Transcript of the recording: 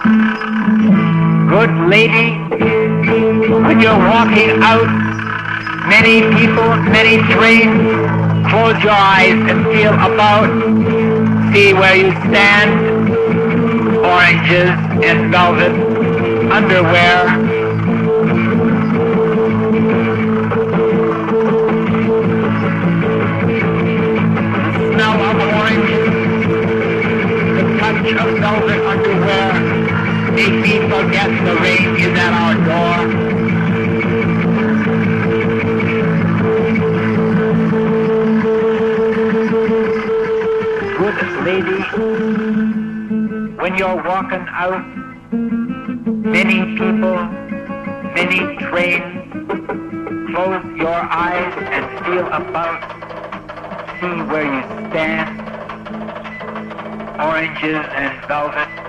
Good lady, when you're walking out, many people, many trains, close your eyes and feel about. See where you stand. Oranges and velvet underwear. The smell of oranges, the touch of velvet underwear, make me forget the rain is at our door. Good lady, when you're walking out, many people, many trains, close your eyes and feel about. See where you stand. Oranges and velvet